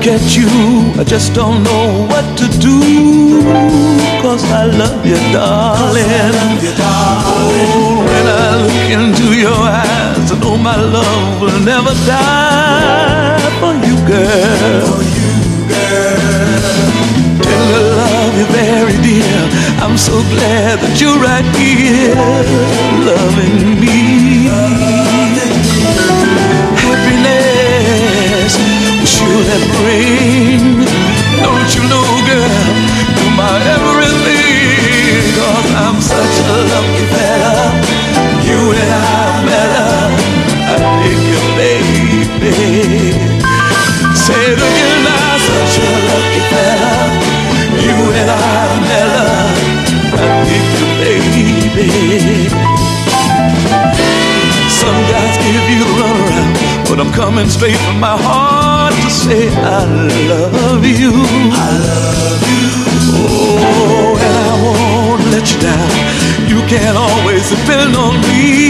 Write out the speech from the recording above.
look at you, I just don't know what to do. 'Cause I love you, darling. Oh, when I look into your eyes, I know my love will never die for you, girl. Tender love you very dear. I'm so glad that you're right here, loving me. Happiness will surely bring. Don't you know, girl, you're my everything. 'Cause I'm such a lucky fella. You and I met up. I think you, baby. Say it again, I'm such a lucky fella. You and I met up. I think you, baby. Some guys give you the runaround, but I'm coming straight from my heart to say I love you. I love you. Oh, and I won't let you down. You can always depend on me.